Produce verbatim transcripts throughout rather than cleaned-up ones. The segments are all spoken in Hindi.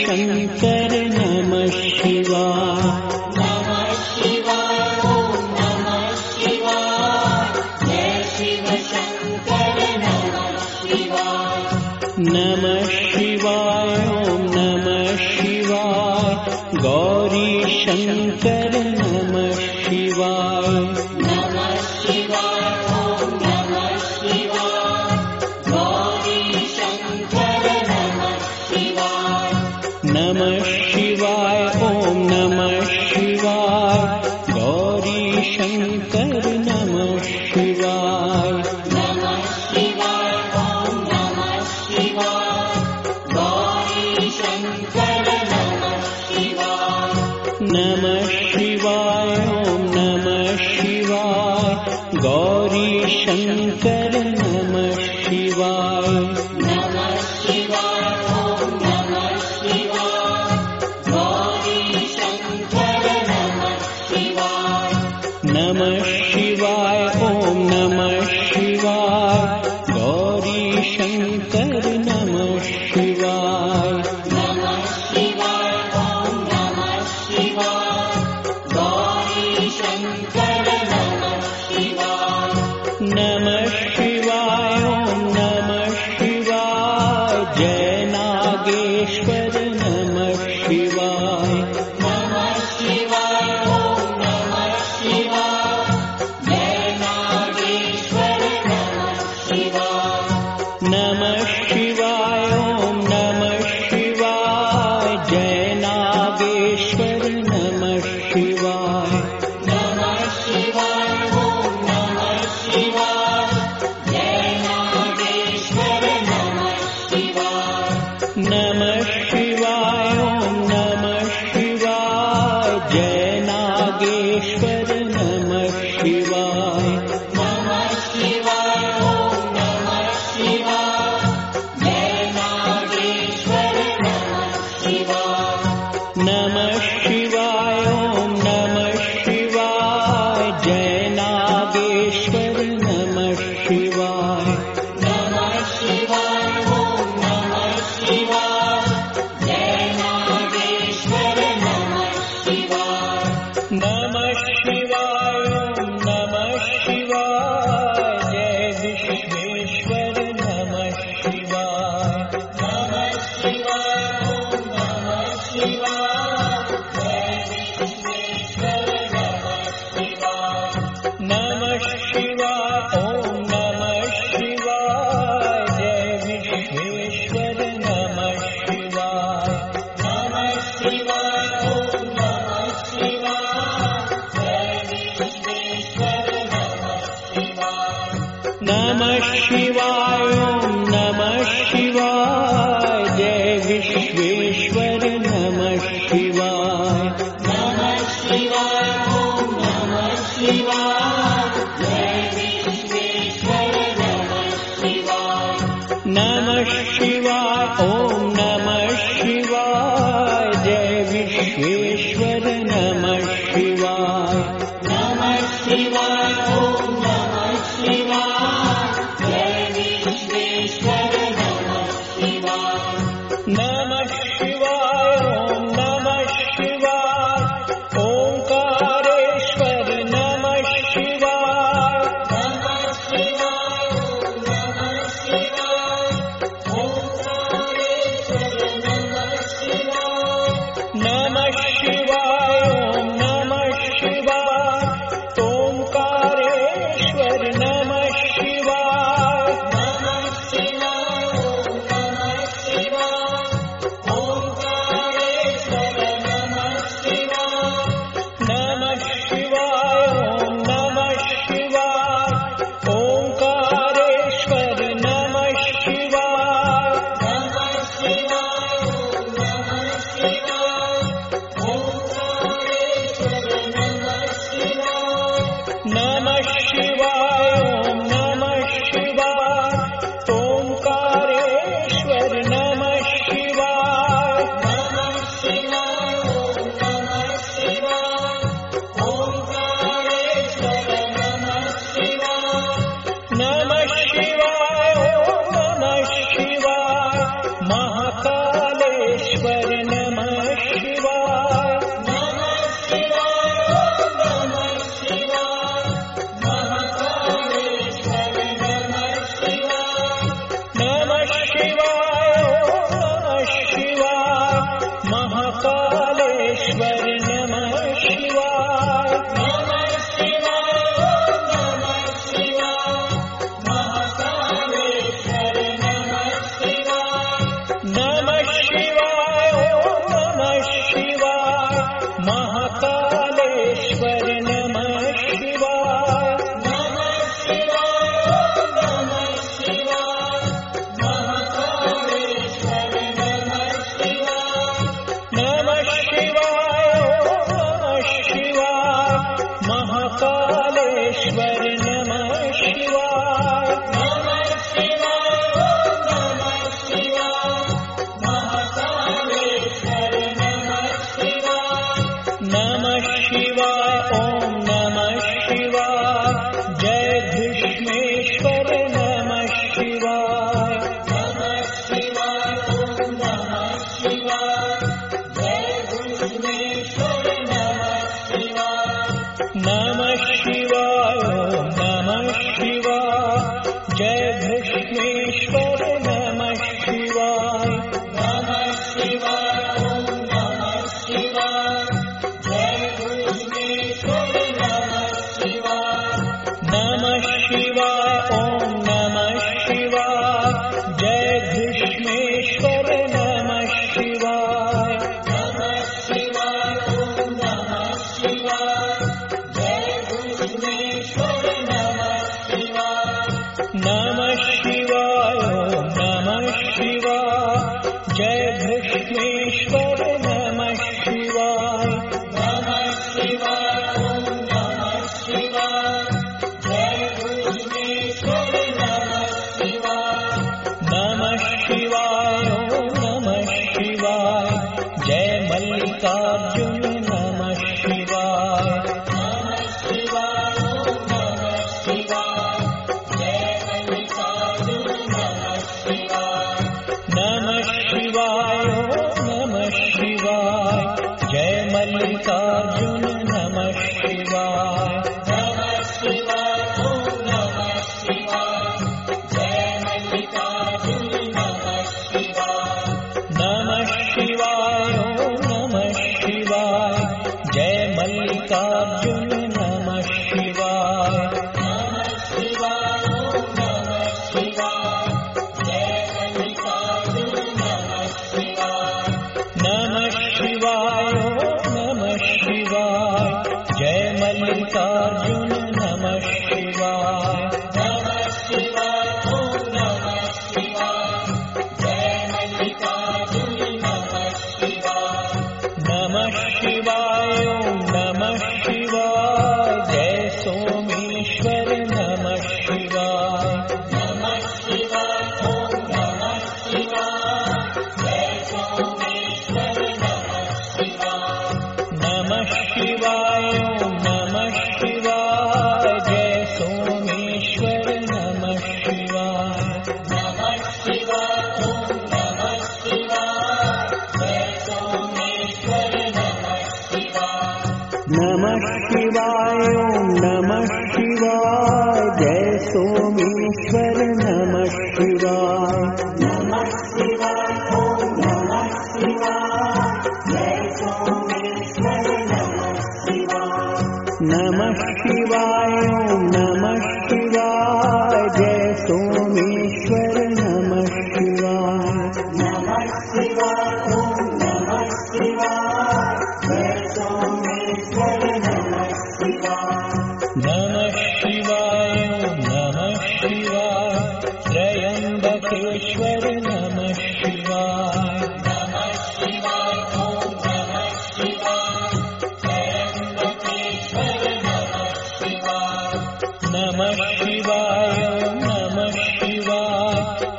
शंकर नमः शिवाय। नमः शिवाय ओम नमः शिवाय जय शिव शंकर नमः शिवाय। नमः शिवाय ओम नमः शिवाय गौरी शंकर नमः शिवाय। नमः शिवाय ओम नमः शिवाय गौरी शंकर नमः शिवाय। नमः शिवाय ओम नमः शिवाय गौरी शंकर नमः शिवाय। नमः शिवाय ओम नमः शिवाय गौरी शंकर नमः शिवाय। नमः शिवाय ओम नमः शिवाय गौरी शंकर नमः शिवाय। नमः शिवाय ओम नमः शिवाय गौरी शंकर नमः शिवाय। नमः शिवाय ओम नमः शिवाय गौरी शंकर नमः शिवाय। नमः शिवाय ओम नमः शिवाय गौरी शंकर नमः शिवाय। नमः शिवाय ओम नमः शिवाय जय नागेश्वर नमः शिवाय। नमः शिवाय ओम नमः शिवाय जय नागेश्वर नमः शिवाय। नमः शिवाय ओम नमः शिवाय जय नागेश्वर नमः शिवाय। नमः शिवाय ओम नमः शिवाय जय नागेश्वर नमः शिवाय। नमः शिवाय ओम नमः शिवाय जय नागेश्वर नमः शिवाय। नमः शिवाय ओम नमः शिवाय जय नागेश्वर नमः शिवाय। नमः शिवाय ओम नमः शिवाय जय नागेश्वर नमः शिवाय। नमः शिवाय ओम नमः शिवाय जय नागेश्वर नमः शिवाय। नमः शिवाय ओम नमः शिवाय जय विश्वेश्वर नमः शिवाय। नमः शिवाय ओम नमः शिवाय जय विश्वेश्वर नमः शिवाय। नमः शिवाय ओम नमः शिवाय जय विश्वेश्वर नमः शिवाय। नमः शिवाय ओम नमः शिवाय जय विश्वेश्वर नमः शिवाय। नमः शिवाय ओम नमः शिवाय जय विश्वेश्वर नमः शिवाय। नमः शिवाय ओम नमः शिवाय जय विश्वेश्वर नमः शिवाय। नमः शिवाय ओम नमः शिवाय जय विश्वेश्वर नमः शिवाय। नमः शिवाय ओम नमः शिवाय जय विश्वेश्वर नमः शिवाय। नमः शिवाय ओम नमः शिवाय ओंकारेश्वर नमः शिवाय। नमः शिवाय ओम नमः शिवाय ओंकारेश्वर सोमेश्वर नमः शिवाय। नमः शिवाय ओम नमः शिवाय जय सोमेश्वर नमः शिवाय। नमः शिवाय ओम नमः शिवाय जय सोमेश्वर नमः शिवाय। नमः शिवाय ओम नमः शिवाय जय सोमेश्वर नमः शिवाय। नमः शिवाय ओम नमः शिवाय त्र्यंबकेश्वर नमः शिवाय। नमः शिवाय ओम नमः शिवाय त्र्यंबकेश्वर नमः शिवाय। नमः शिवाय ओम नमः शिवाय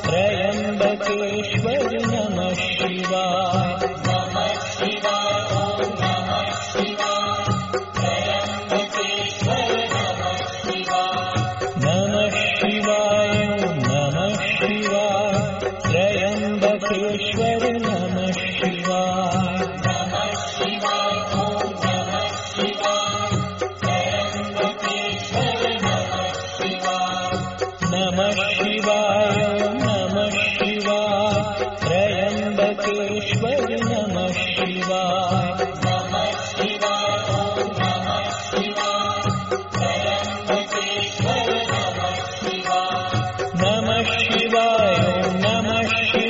त्र्यंबकेश्वर नमः शिवाय। नमः शिवाय ओम नमः शिवाय त्र्यंबकेश्वर नमः शिवाय। नमः शिवाय ओम नमः शिवाय त्र्यंबकेश्वर नमः शिवाय। नमः शिवाय ओम नमः शिवाय त्र्यंबकेश्वर नमः शिवाय। नमः शिवाय ओम नमः शिवाय त्र्यंबकेश्वर नमः शिवाय। नमः शिवाय ओम नमः शिवाय त्र्यंबकेश्वर नमः शिवाय। नमः शिवाय ओम नमः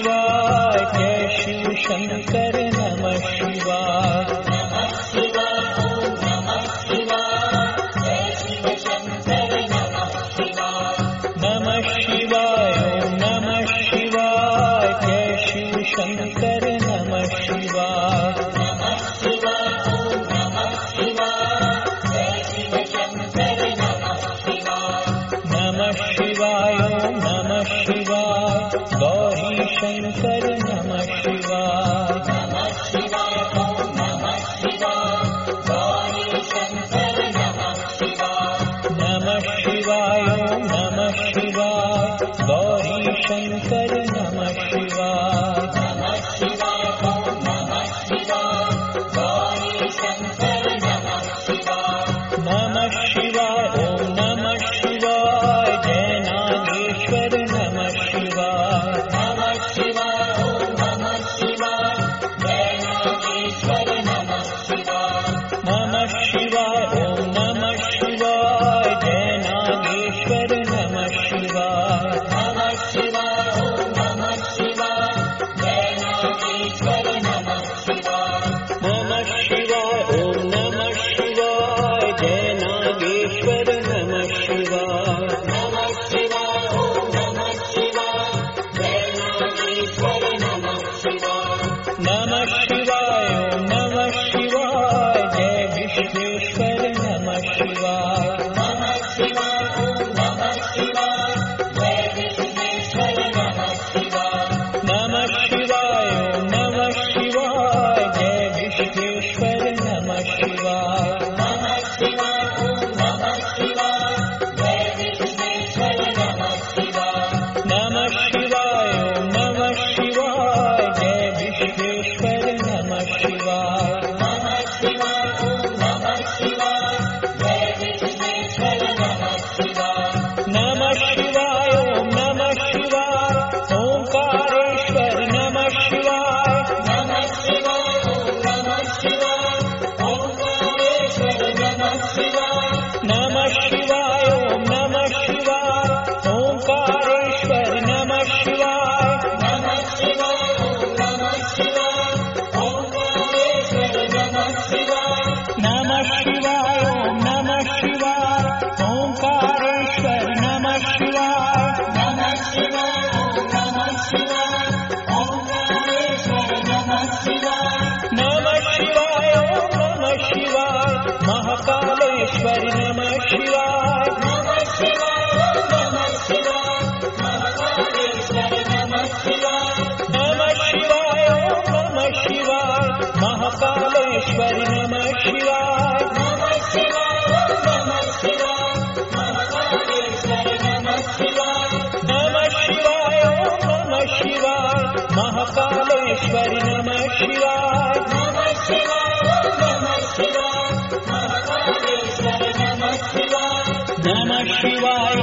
शिवाय जय शिव शंकर नमः शिवाय। नमः शिवाय ओम नमः शिवाय जय शिव शंकर नमः शिवाय। नमः शिवाय ओम नमः शिवाय जय शिव शंकर नमः शिवाय। नमः शिवाय ओम नमः शिवाय जय शिव शंकर नमः शिवाय। नमः शिवाय ओम नमः शिवाय गौरी शंकर नमः शिवाय। नमः शिवाय ओम नमः शिवाय गौरी शंकर नमः शिवाय। नमः शिवाय ओम नमः शिवाय गौरी शंकर नमः शिवाय। नमः शिवाय ओम नमः शिवाय गौरी शंकर नमः शिवाय। नमः शिवाय ओम नमः शिवाय जय नागेश्वर नमः शिवाय। नमः शिवाय ओम नमः शिवाय जय नागेश्वर नमः शिवाय। नमः शिवाय ओम नमः शिवाय जय नागेश्वर नमः शिवाय। नमः शिवाय ओम नमः शिवाय जय नागेश्वर नमः शिवाय। नमः शिवाय ओम नमः शिवाय जय नागेश्वर नमः शिवाय। नमः शिवाय ओम नमः शिवाय जय नागेश्वर नमः शिवाय। नमः शिवाय ओम नमः शिवाय जय विश्वेश्वर नमः शिवाय। नमः शिवाय ओम नमः शिवाय जय विश्वेश्वर नमः शिवाय। नमः शिवाय ओम नमः शिवाय जय विश्वेश्वर नमः शिवाय। नमः शिवाय ओम नमः शिवाय जय विश्वेश्वर नमः शिवाय। नमः शिवाय ओम नमः शिवाय जय विश्वेश्वर नमः शिवाय। नमः शिवाय ओम नमः शिवाय जय विश्वेश्वर नमः शिवाय। नमः शिवाय ओम नमः शिवाय ओंकारेश्वर नमः शिवाय। नमः शिवाय ओम नमः शिवाय ओंकारेश्वर नमः शिवाय। नमः शिवाय ओम नमः शिवाय ओंकारेश्वर नमः शिवाय। नमः शिवाय ओम नमः शिवाय ओंकारेश्वर नमः शिवाय। नमः शिवाय ओम नमः शिवाय ओंकारेश्वर नमः शिवाय। नमः शिवाय ओम नमः शिवाय ओंकारेश्वर नमः शिवाय। नमः शिवाय ओम नमः शिवाय महाकालेश्वर नमः शिवाय। नमः शिवाय ओम नमः शिवाय महाकालेश्वर नमः शिवाय। नमः शिवाय ओम नमः शिवाय महाकालेश्वर नमः शिवाय। नमः शिवाय ओम नमः शिवाय महाकालेश्वर नमः शिवाय। नमः शिवाय ओम नमः शिवाय महाकालेश्वर नमः शिवाय। नमः शिवाय ओम नमः शिवाय महाकालेश्वर नमः शिवाय। नमः शिवाय ओम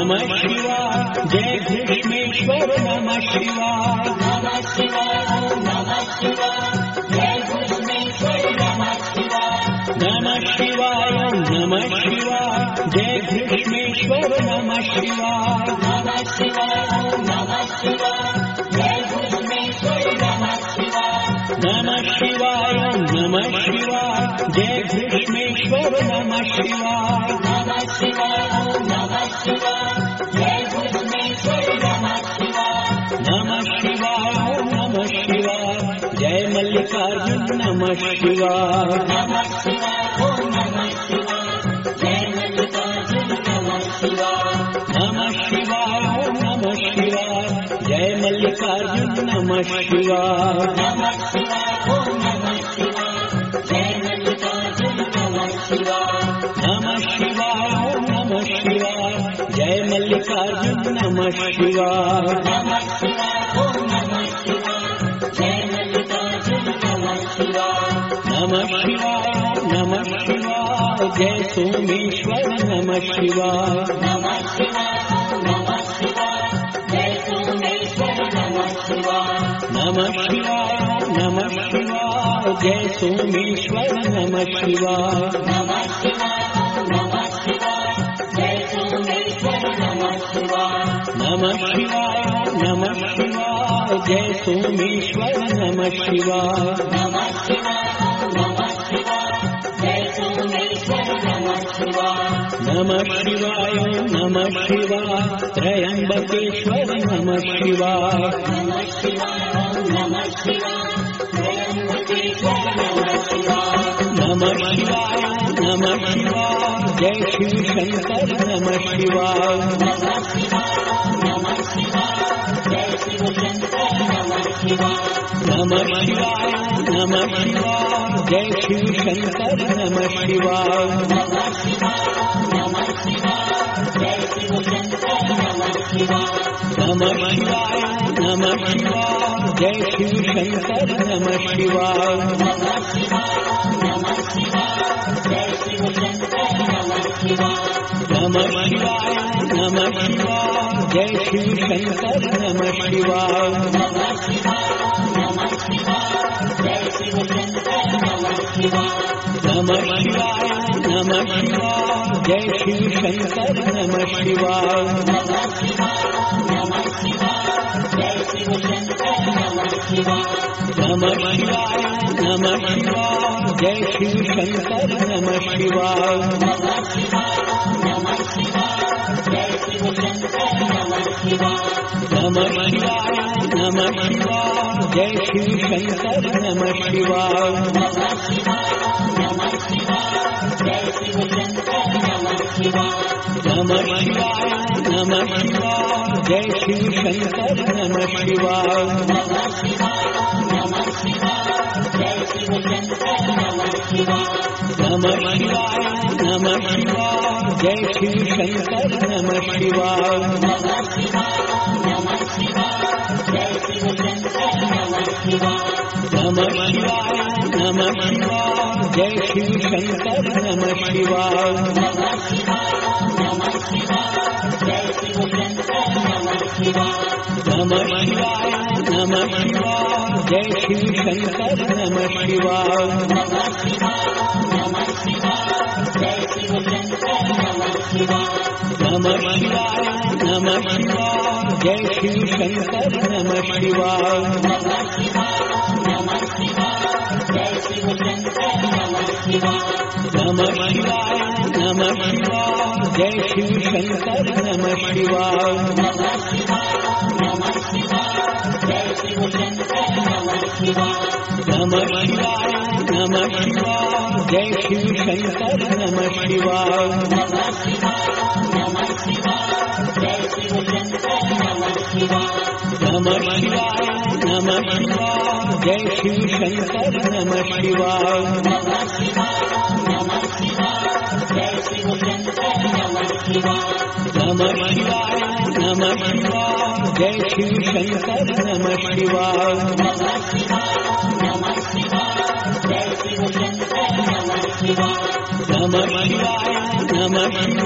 नमः शिवाय जय घृष्णेश्वर नमः शिवाय नमः शिवाय ओम नमः शिवाय जय घृष्णेश्वर नमः शिवाय नमः शिवाय नमः शिवाय जय घृष्णेश्वर नमः शिवाय नमः शिवाय ओम नमः शिवाय जय घृष्णेश्वर नमः शिवाय नमः शिवाय नमः शिवाय जय घृष्णेश्वर नमः शिवाय नमः शिवाय ओम नमः शिवाय जय घृष्णेश्वर नमः शिवाय नमः शिवाय नमः शिवाय जय मल्लिकार्जुन नमः शिवाय नमः शिवाय ओम नमः शिवाय जय मल्लिकार्जुन नमः शिवाय नमः शिवाय नमः शिवाय जय मल्लिकार्जुन नमः शिवाय नमः शिवाय ओम नमः शिवाय जय मल्लिकार्जुन नमः शिवाय नमः शिवाय नमः शिवाय जय मल्लिकार्जुन नमः शिवाय नमः शिवाय ओम नमः शिवाय जय मल्लिकार्जुन नमः शिवाय नमः शिवाय नमः शिवाय जय सोमेश्वर नमः शिवाय नमः शिवाय ओम नमः शिवाय जय सोमेश्वर नमः शिवाय नमः शिवाय नमः शिवाय जय सोमेश्वर नमः शिवाय नमः शिवाय ओम नमः शिवाय जय सोमेश्वर नमः शिवाय नमः शिवाय नमः शिवाय जय सोमेश्वर नमः शिवाय नमः शिवाय ओम नमः शिवाय जय सोमेश्वर नमः शिवाय नमः शिवाय नमः शिवाय त्र्यंबकेश्वर नमः शिवाय नमः शिवाय ओम नमः शिवाय त्र्यंबकेश्वर नमः शिवाय नमः शिवाय नमः शिवाय जय शिव शंकर नमः शिवाय नमः शिवाय ओम नमः शिवाय जय शिव शंकर नमः शिवाय नमः शिवाय नमः शिवाय जय शिव शंकर नमः शिवाय नमः शिवाय ओम नमः शिवाय जय शिव शंकर नमः शिवाय नमः शिवाय नमः शिवाय जय शिव शंकर नमः शिवाय नमः शिवाय ओम नमः शिवाय जय शिव शंकर नमः शिवाय नमः शिवाय नमः शिवाय जय शिव शंकर नमः शिवाय नमः शिवाय ओम नमः शिवाय जय शिव शंकर नमः शिवाय नमः शिवाय नमः शिवाय जय शिव शंकर नमः शिवाय नमः शिवाय ओम नमः शिवाय जय शिव शंकर नमः शिवाय नमः शिवाय नमः शिवाय जय शिव शंकर नमः शिवाय नमः शिवाय ओम नमः शिवाय जय शिव शंकर नमः शिवाय नमः शिवाय नमः शिवाय जय शिव शंकर नमः शिवाय नमः शिवाय ओम नमः शिवाय जय शिव शंकर नमः शिवाय नमः शिवाय नमः शिवाय जय शिव शंकर नमः शिवाय नमः शिवाय ओम नमः शिवाय जय शिव शंकर नमः शिवाय नमः शिवाय नमः शिवाय जय शिव शंकर नमः शिवाय नमः शिवाय ओम नमः शिवाय जय शिव शंकर नमः शिवाय नमः शिवाय नमः शिवाय जय शिव शंकर नमः शिवाय नमः शिवाय ओम नमः शिवाय जय शिव शंकर नमः शिवाय नमः शिवाय नमः शिवाय जय शिव शंकर नमः शिवाय नमः शिवाय ओम नमः शिवाय जय शिव शंकर नमः शिवाय नमः शिवाय नमः शिवाय जय शिव शंकर नमः शिवाय नमः शिवाय ओम नमः शिवाय जय शिव शंकर नमः शिवाय नमः शिवाय नमः शिवाय जय शिव शंकर नमः शिवाय नमः शिवाय ओम नमः शिवाय जय शिव शंकर नमः शिवाय नमः शिवाय नमः शिवाय जय शिव शंकर नमः शिवाय नमः शिवाय ओम नमः शिवाय जय शिव शंकर नमः शिवाय नमः शिवाय नमः शिवाय जय शिव शंकर नमः शिवाय नमः शिवाय ओम नमः शिवाय जय शिव शंकर नमः शिवाय नमः शिवाय नमः शिवाय जय शिव शंकर नमः शिवाय नमः शिवाय ओम नमः शिवाय जय शिव शंकर नमः शिवाय नमः शिवाय नमः शिवाय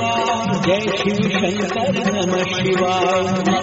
जय शिव शंकर नमः शिवाय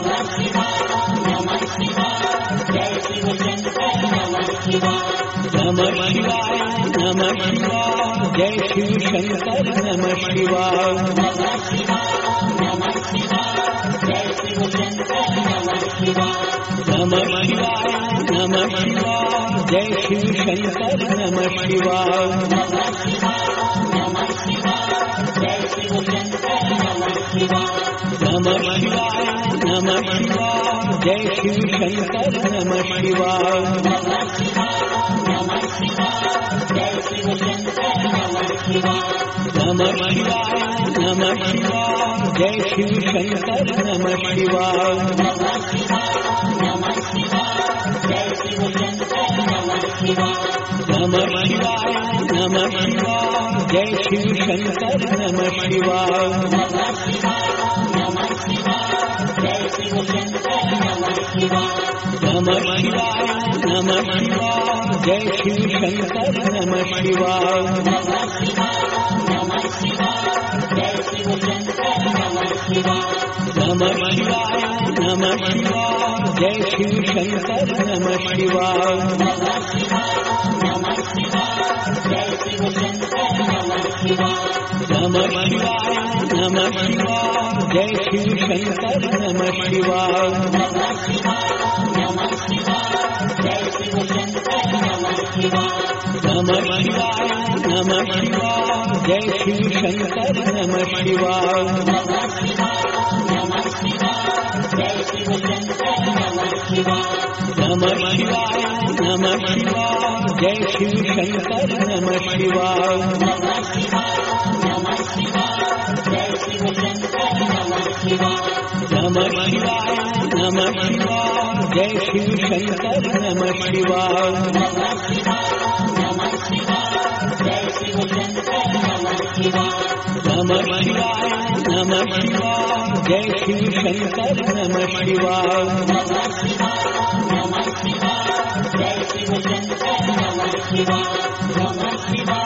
नमः शिवाय जय शिव शंकर नमः शिवाय नमः शिवाय नमः शिवाय जय शिव शंकर नमः शिवाय नमः शिवाय नमः शिवाय जय शिव शंकर नमः शिवाय नमः शिवाय नमः शिवाय जय शिव शंकर नमः शिवाय नमः शिवाय नमः शिवाय जय शिव शंकर नमः शिवाय नमः शिवाय नमः शिवाय जय शिव शंकर नमः शिवाय नमः शिवाय नमः शिवाय जय शिव शंकर नमः शिवाय नमः शिवाय नमः शिवाय जय शिव शंकर नमः शिवाय नमः शिवाय नमः शिवाय जय शिव शंकर नमः शिवाय नमः शिवाय नमः शिवाय जय शिव शंकर नमः शिवाय नमः शिवाय नमः शिवाय जय शिव शंकर नमः शिवाय नमः शिवाय नमः शिवाय जय शिव शंकर नमः शिवाय नमः शिवाय नमः शिवाय जय शिव शंकर नमः शिवाय नमः शिवाय नमः शिवाय जय शिव शंकर नमः शिवाय नमः शिवाय नमः शिवाय जय शिव शंकर नमः शिवाय नमः शिवाय नमः शिवाय जय शिव शंकर नमः शिवाय नमः शिवाय नमः शिवाय जय शिव शंकर नमः शिवाय नमः शिवाय नमः शिवाय जय शिव शंकर नमः शिवाय नमः शिवाय नमः शिवाय जय शिव शंकर नमः शिवाय नमः शिवाय नमः शिवाय जय शिव शंकर नमः शिवाय नमः शिवाय नमः शिवाय जय शिव शंकर नमः शिवाय नमः शिवाय नमः शिवाय जय शिव शंकर नमः शिवाय नमः शिवाय नमः शिवाय जय शिव शंकर नमः शिवाय नमः शिवाय नमः शिवाय जय शिव शंकर नमः शिवाय नमः शिवाय नमः शिवाय जय शिव शंकर नमः शिवाय नमः शिवाय